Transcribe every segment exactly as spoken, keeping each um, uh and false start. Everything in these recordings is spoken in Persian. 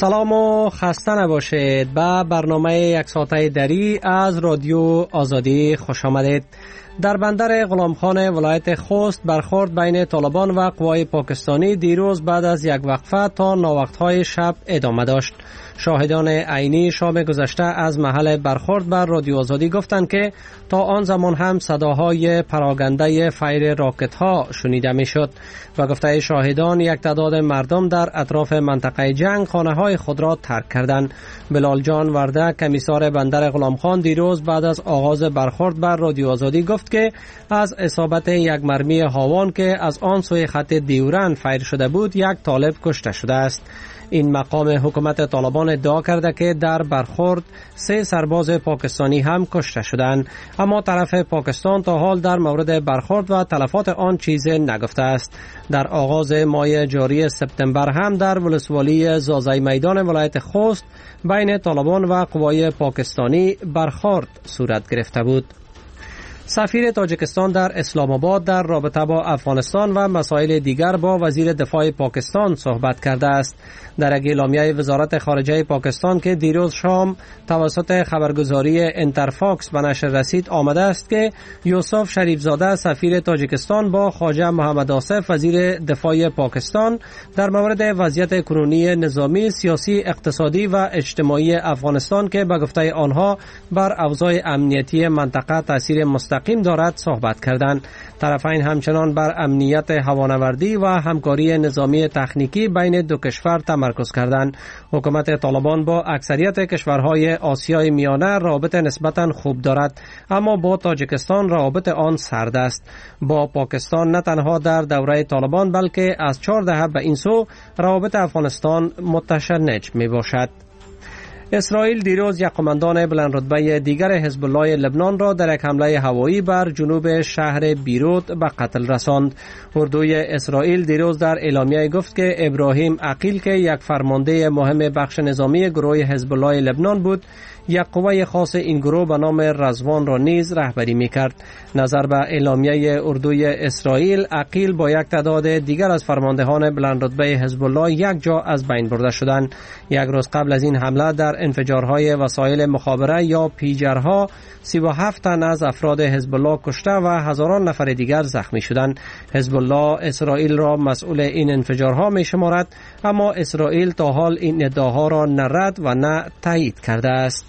سلام و خسته نباشید. به برنامه یک ساعته دری از رادیو آزادی خوش آمدید. در بندر غلامخان ولایت خوست برخورد بین طالبان و قوای پاکستانی دیروز بعد از یک وقفه تا ناوقت‌های شب ادامه داشت. شاهدان عینی شام گذشته از محل برخورد بر رادیو آزادی گفتند که تا آن زمان هم صداهای پراکنده فایر راکت‌ها شنیده می‌شد و گفته شاهدان یک تعداد مردم در اطراف منطقه جنگ خانه‌های خود را ترک کردند. بلال جان ورده کمیسار بندر غلامخان دیروز بعد از آغاز برخورد بر رادیو آزادی گفت که از اصابت یک مرمی هاوان که از آن سوی خط دیورن فایر شده بود یک طالب کشته شده است. این مقام حکومت طالبان ادعا کرده که در برخورد سه سرباز پاکستانی هم کشته شدند، اما طرف پاکستان تا حال در مورد برخورد و تلفات آن چیزی نگفته است. در آغاز ماه جاری سپتامبر هم در ولسوالی زازای میدان ولایت خوست بین طالبان و قوای پاکستانی برخورد صورت گرفته بود. سفیر تاجیکستان در اسلام آباد در رابطه با افغانستان و مسائل دیگر با وزیر دفاع پاکستان صحبت کرده است. در اعلامیه وزارت خارجه پاکستان که دیروز شام توسط خبرگزاری انترفاکس به نشر رسید آمده است که یوسف شریفزاده سفیر تاجیکستان با خواجه محمد آصف وزیر دفاع پاکستان در مورد وضعیت کنونی نظامی، سیاسی، اقتصادی و اجتماعی افغانستان که به گفته آنها بر اوضاع امنیتی منطقه تاثیر مستقیم دارد صحبت کردند. طرفین همچنان بر امنیت هوانوردی و همکاری نظامی تکنیکی بین دو کشور تمرکز کردند. حکومت طالبان با اکثریت کشورهای آسیای میانه رابطه نسبتاً خوب دارد، اما با تاجیکستان رابطه آن سرد است. با پاکستان نه تنها در دوره طالبان بلکه از چهار دهه به این سو رابطه افغانستان متشنج می باشد. اسرائیل دیروز یک قماندان بلند رتبه دیگر حزب الله لبنان را در یک حمله هوایی بر جنوب شهر بیروت به قتل رساند. اردوی اسرائیل دیروز در اعلامیه گفت که ابراهیم عقیل که یک فرمانده مهم بخش نظامی گروه حزب الله لبنان بود، یک قوه خاص این گروه به نام رضوان را نیز رهبری می‌کرد. نظر به اعلامیه اردوی اسرائیل، عقیل با یک تعداد دیگر از فرماندهان بلند رتبه حزب الله یک جا از بین برده شدند. یک روز قبل از این حمله در انفجارهای وسایل مخابره یا پیجرها سی و هفت تن از افراد حزب الله کشته و هزاران نفر دیگر زخمی شدند. حزب الله اسرائیل را مسئول این انفجارها می‌شمارد، اما اسرائیل تا حال این ادعاها را نه رد و نه تایید کرده است.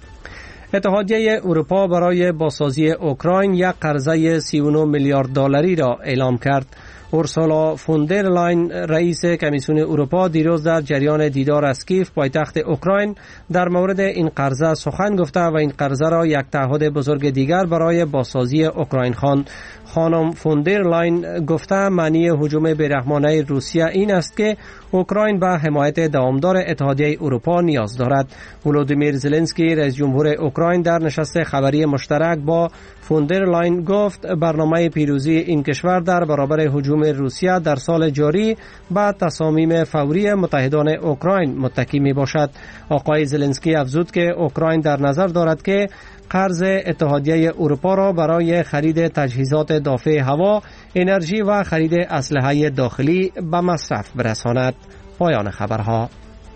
اتحادیه اروپا برای بازسازی اوکراین یک قرضه سی و نه میلیارد دلاری را اعلام کرد. اورسولا فون در لاین رئیس کمیسیون اروپا دیروز در جریان دیدار از کیف پایتخت اوکراین در مورد این قرضه سخن گفته و این قرضه را یک تعهد بزرگ دیگر برای بازسازی اوکراین خواند. خانم فون در لاین گفته معنی هجوم بیرحمانه روسیه این است که اوکراین به حمایت دوامدار اتحادیه اروپا نیاز دارد. ولودیمیر زلنسکی رئیس جمهور اوکراین در نشست خبری مشترک با فون در لاین گفت برنامه پیروزی این کشور در برابر هجوم روسیه در سال جاری به تصامیم فوری متحدان اوکراین متکی می باشد. آقای زلنسکی افزود که اوکراین در نظر دارد که قرض اتحادیه اروپا را برای خرید تجهیزات دافع هوا، انرژی و خرید اسلحه داخلی به مصرف برساند. پایان خبرها.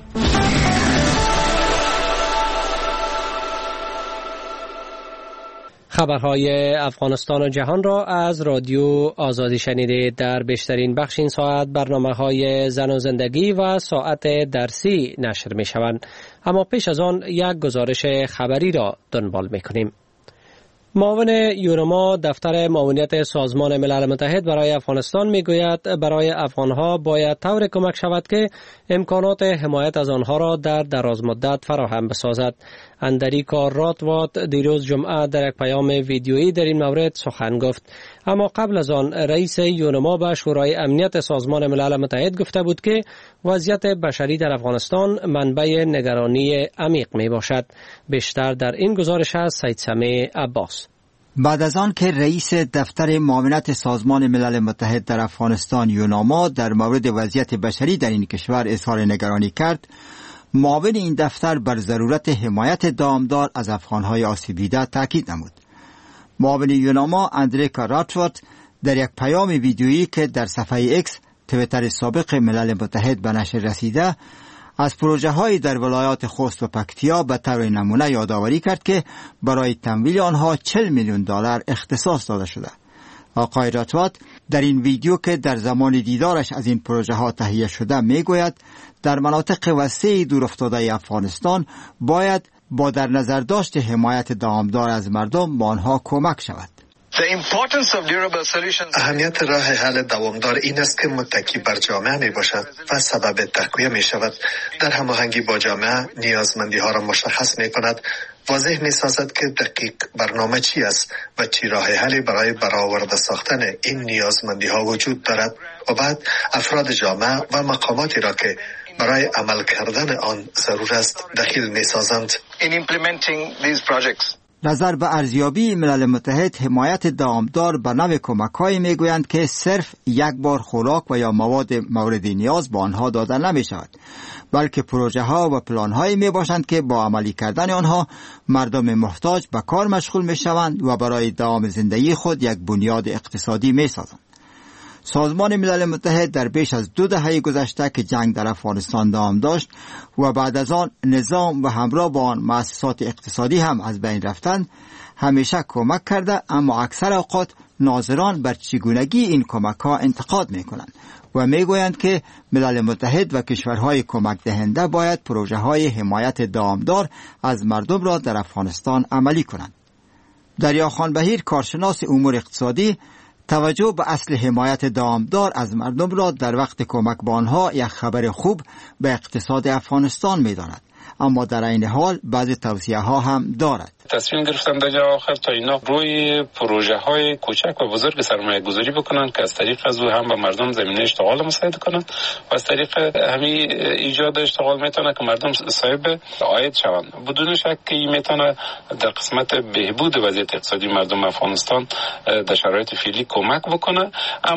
خبرهای افغانستان و جهان را از رادیو آزادی شنیدید. در بیشترین بخش این ساعت برنامه‌های زن و زندگی و ساعت درسی نشر می شوند، اما پیش از آن یک گزارش خبری را دنبال می کنیم. معاون یونما دفتر معاونیت سازمان ملل متحد برای افغانستان میگوید برای افغانها باید طور کمک شود که امکانات حمایت از آنها را در دراز مدت فراهم بسازد. اندریکا راتوات دیروز جمعه در یک پیام ویدیویی در این مورد سخن گفت، اما قبل از آن رئیس یونما به شورای امنیت سازمان ملل متحد گفته بود که وضعیت بشری در افغانستان منبع نگرانی عمیق می باشد. بیشتر در این گزارش از سید سمیع عباس. بعد از آن که رئیس دفتر معاونت سازمان ملل متحد در افغانستان یوناما در مورد وضعیت بشری در این کشور اظهار نگرانی کرد، معاون این دفتر بر ضرورت حمایت دامدار از افغانهای آسیب دیده تاکید نمود. معاون یوناما اندریکا راتوات در یک پیام ویدیویی که در صفحه ایکس تویتر سابق ملل متحد به نشر رسیده از پروژه های در ولایات خوست و پکتیا به طور نمونه یادآوری کرد که برای تمویل آنها چهل میلیون دلار اختصاص داده شده. آقای راتوات در این ویدیو که در زمان دیدارش از این پروژه ها تهیه شده می گوید در مناطق وسیع دورافتاده افغانستان باید با در نظر داشت حمایت دوامدار از مردم به آنها کمک شود. اهمیت راه حل دوامدار این است که متکی بر جامعه می باشد و سبب تقویه می شود. در هماهنگی با جامعه نیازمندی ها را مشخص می کند، واضح می سازد که دقیق برنامه چی است و چی راه حلی برای برآورده ساختن این نیازمندی ها وجود دارد و بعد افراد جامعه و مقاماتی را که برای عمل کردن آن ضرور است دخیل می سازند. نظر به ارزیابی ملل متحد حمایت دوامدار به نوع کمک‌هایی می‌گویند که صرف یک بار خوراک و یا مواد مورد نیاز به آنها داده نمی شود، بلکه پروژه ها و پلان هایی می باشند که با عملی کردن آنها مردم محتاج به کار مشغول می شوند و برای دوام زندگی خود یک بنیاد اقتصادی می سازند. سازمان ملل متحد در بیش از دو دهه گذشته که جنگ در افغانستان دوام داشت و بعد از آن نظام و همراه با آن مؤسسات اقتصادی هم از بین رفتند، همیشه کمک کرده، اما اکثر اوقات ناظران بر چگونگی این کمک ها انتقاد می کنند و می گویند که ملل متحد و کشورهای کمک دهنده باید پروژه های حمایت دوامدار از مردم را در افغانستان عملی کنند. دریاخان بهیر، کارشناس امور اقتصادی، توجه به اصل حمایت دوامدار از مردم را در وقت کمک به آنها یک خبر خوب به اقتصاد افغانستان می داند، اما در این حال بعضی توصیه ها هم دارد. تصمیم گرفتم در جای آخر تا اینا روی پروژه های کوچک و بزرگ سرمایه گذاری بکنن که از طریق از او هم به مردم زمینه اشتغال مساعد کنند و از طریق همین ایجاد اشتغال میتونه که مردم صاحب عاید شوند. بدون شک که این میتونه در قسمت بهبود وضعیت اقتصادی مردم افغانستان در شرایط فعلی کمک بکنه،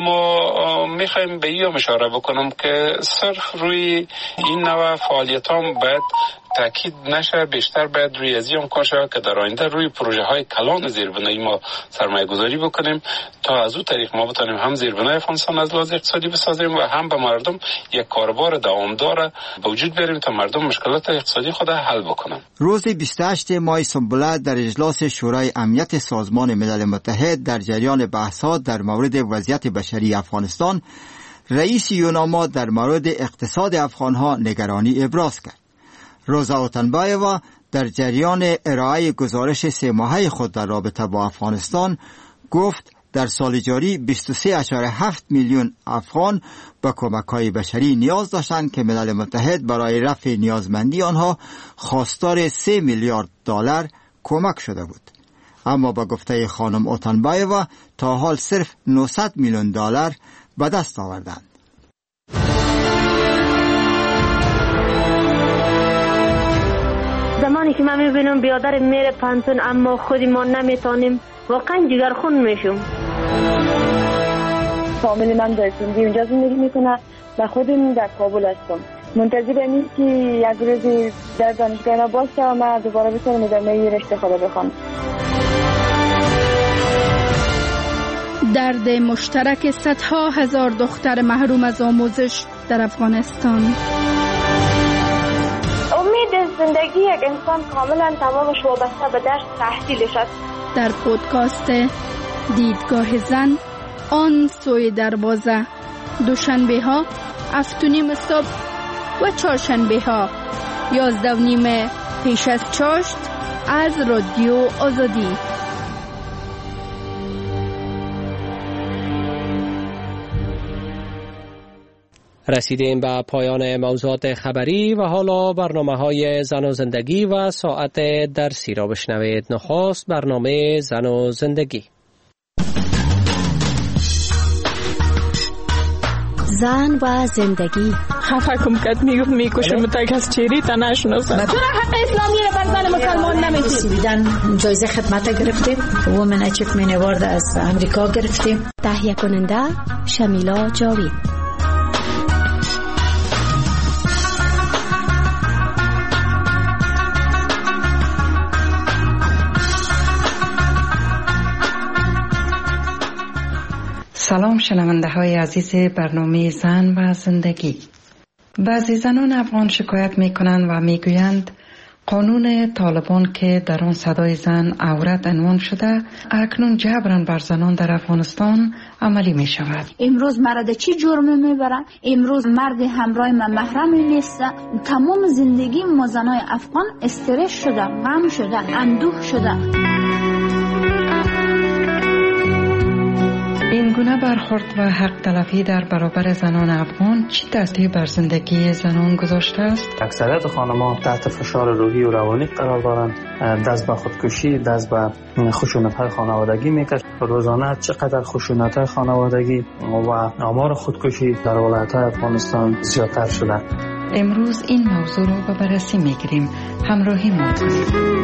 اما میخوایم به این اشاره بکنم که صرف روی این نوع فعالیت هم باید تاکید نشه، بیشتر باید روی از این کار شود که در آینده روی پروژه های کلان زیربنایی ما سرمایه گذاری بکنیم تا از اون طریق ما بتونیم هم زیربنای افغانستان از لحاظ اقتصادی بسازیم و هم به مردم یک کاربار دوامدار به وجود بیاریم تا مردم مشکلات اقتصادی خود حل بکنن. روز بیست و هشتم ماه سنبله در اجلاس شورای امنیت سازمان ملل متحد در جریان بحث‌ها در مورد وضعیت بشری افغانستان، رئیس یوناما در مورد اقتصاد افغانها نگرانی ابراز کرد. روزا اوتنبایوا در جریان ارائه گزارش سه ماهه خود در رابطه با افغانستان گفت در سال جاری بیست و سه ممیز هفت میلیون افغان به کمک‌های بشری نیاز داشتند که ملل متحد برای رفع نیازمندی آنها خواستار سه میلیارد دلار کمک شده بود. اما با گفته خانم اوتنبایوا تا حال صرف نهصد میلیون دلار به دست آوردند. زمانی که من میبینم بیادر میره پانتون اما خودی ما نمیتونیم، واقعا جگرخون میشم. فامیلی من در سندی اونجا زندگی میکنه و خودم در کابل هستم. منتظر اینیم که یک روزی در دانشگاه باشه و من دوباره بتونم ادامه رشته خود بخوام. درد مشترک صدها هزار دختر محروم از آموزش در افغانستان. امید زندگی یک انسان کاملا تمامش وابسته به درس تحصیلش است. در پودکاست دیدگاه زن، آن سوی دروازه، دوشنبه ها هفت و نیم صبح و چهارشنبه ها یازده و نیم پیش از چاشت از رادیو آزادی. رسیدیم به پایان موضوعات خبری و حالا برنامه های زن و زندگی و ساعت درسی را بشنوید. نخست برنامه زن و زندگی. زن و زندگی. خفه کم کت میگفت میکشم تا کس چیری تا نشناسم. چرا حق اسلامی را بر زن مسلمان نمیدید؟ سویدن جایزه خدمت گرفتیم، وومن اچیومنت اوارد از امریکا گرفتیم. تهیه کننده شمیلا جاوید. سلام شنونده های عزیز برنامه زن و زندگی. بعضی زنان افغان شکایت می کنند و می گویند قانون طالبان که در آن صدای زن عورت عنوان شده اکنون جبران بر زنان در افغانستان عملی می شود. امروز مرد چی جرمی می برن؟ امروز مرد همراه من محرمی نیست. تمام زندگی ما زنای افغان استرس شده، غم شده، اندوه شده. این گونه برخورد و حق تلفی در برابر زنان افغان چی تاثیر بر زندگی زنان گذاشته است؟ اکثریت خانم‌ها تحت فشار روحی و روانی قرار دارند، دست به خودکشی، دست به خشونت‌های خانوادگی می‌کشند. روزانه چقدر خشونت‌های خانوادگی و آمار خودکشی در ولایت‌های افغانستان زیادتر شده. امروز این موضوع را به بررسی می‌گیریم. همراهی ما کنید.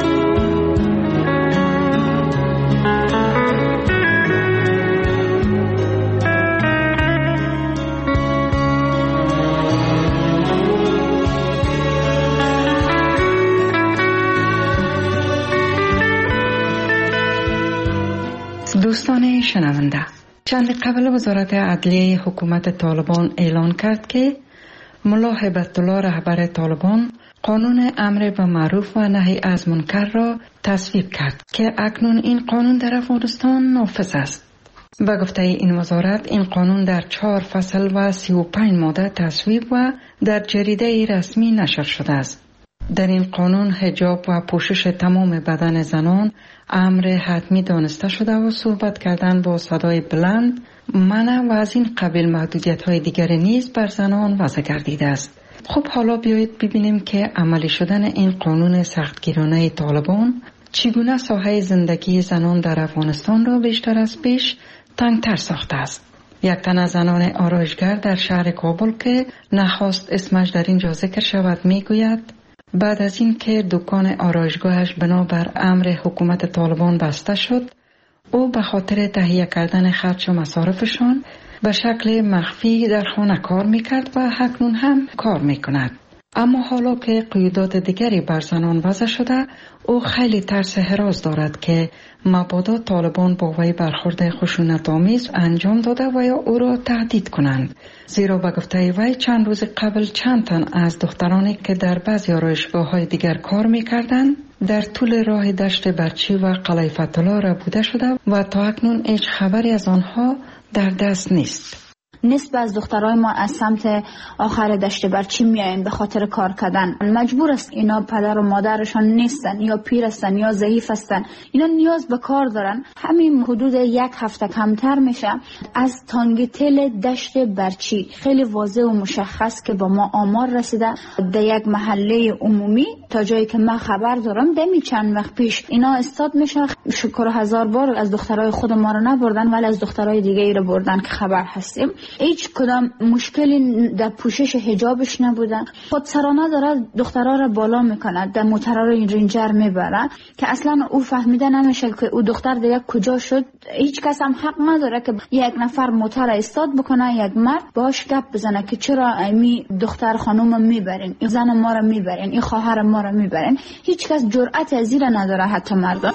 دوستان شنونده، چند قبل وزارت عدلیه حکومت طالبان اعلان کرد که ملا هیبت الله رهبر طالبان قانون امر به معروف و نهی از منکر را تصویب کرد که اکنون این قانون در افغانستان نافذ است. به گفته این وزارت این قانون در چهار فصل و سی و پنج ماده تصویب و در جریده رسمی نشر شده است. در این قانون حجاب و پوشش تمام بدن زنان امر حتمی دانسته شده و صحبت کردن با صدای بلند، منع و از این قبیل محدودیت‌های دیگر نیز بر زنان وضع گردیده است. خب حالا بیایید ببینیم که عملی شدن این قانون سختگیرانه طالبان چگونه ساحه زندگی زنان در افغانستان را بیشتر از پیش تنگتر ساخته است. یک تن از زنان آرایشگر در شهر کابل که نخواست اسمش در اینجا ذکر شود میگوید بعد از این که دکان آرایشگاهش بنابر امر حکومت طالبان بسته شد، او به خاطر تهیه کردن خرج و مصارفشان به شکل مخفی در خانه کار میکرد و اکنون هم کار میکند. اما حالا که قیودات دیگری بر زنان وضع شده، او خیلی ترس هراس دارد که مبادا طالبان با وی برخورد خشونت‌آمیز انجام داده و یا او را تهدید کنند. زیرا به گفته وی چند روز قبل چند تن از دخترانی که در بعضی آرایشگاه‌های دیگر کار می‌کردند در طول راه دشت برچی و قلعه فتح‌الله را بوده شده و تا اکنون هیچ خبری از آنها در دست نیست. نصف از دخترای ما از سمت آخر دشت برچی میاین به خاطر کار کردن. مجبور است اینا پدر و مادرشان نیستن یا پیر هستن یا ضعیف هستن، اینا نیاز به کار دارن. همین حدود یک هفته کمتر میشه از تانگتل دشت برچی خیلی واضح و مشخص که با ما آمار رسیده در یک محله عمومی تا جایی که من خبر دارم دمی چند وقت پیش اینا استاد میشه. شکر هزار بار از دخترای خود ما رو نبردن ولی از دخترای دیگه ای رو بردن که خبر هستیم. هیچ کدام مشکلی در پوشش حجابش نبوده. خودسرانه داره دخترها را بالا میکنه، در موترها رو رنجر میبره که اصلا او فهمیده نمیشه که او دختر دیگه کجا شد. هیچ کس هم حق نداره که یک نفر موتر استاد بکنه، یک مرد باش گپ بزنه که چرا امی دختر خانوم میبرین، این زن ما رو میبرین، این خواهر ما رو میبرین. هیچ کس جرأت از این نداره. حتی مردان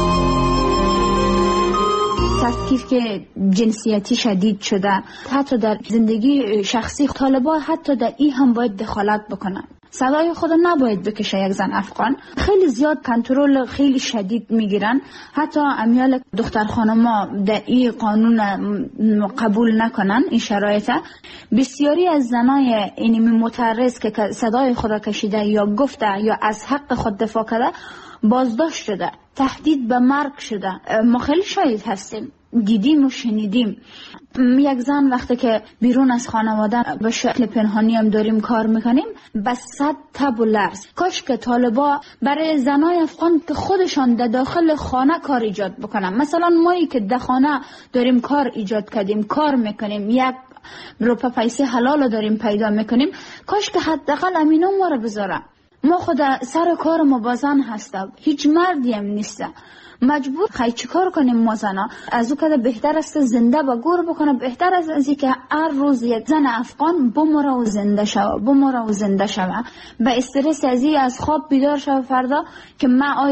تفکیک که جنسیتی شدید شده، حتی در زندگی شخصی طالبان حتی در این هم باید دخالت بکنن. صدای خود نباید بکشه. یک زن افغان خیلی زیاد کنترل خیلی شدید میگیرن. حتی امیال دختر خانما در این قانون قبول نکنن این شرایط. بسیاری از زنای اینمی متعرض که صدای خود کشیده یا گفته یا از حق خود دفاع کرده بازداشت شده، تهدید به مرگ شده. ما خیلی شاهد هستیم، دیدیم و شنیدیم. یک زن وقتی که بیرون از خانواده به شکل پنهانی هم داریم کار میکنیم به صد تب و لرز. کاش که طالبا برای زنای افغان که خودشان در داخل خانه کار ایجاد بکنن. مثلا مایی که در خانه داریم کار ایجاد کردیم، کار میکنیم، یک روپا پیسه حلال داریم پیدا میکنیم، کاش که حداقل امینا ما رو بذاره. ما خود سر کار ما بازن هستم، هیچ مردی هم نیست. مجبور خیلی چی کار کنیم ما زنا؟ از او که بهتر است زنده و گور بکنه، بهتر از ازی که هر روز یک زن افغان بمره و زنده شوه، بمره و زنده شوه، به استرس ازی از خواب بیدار شوه فردا که من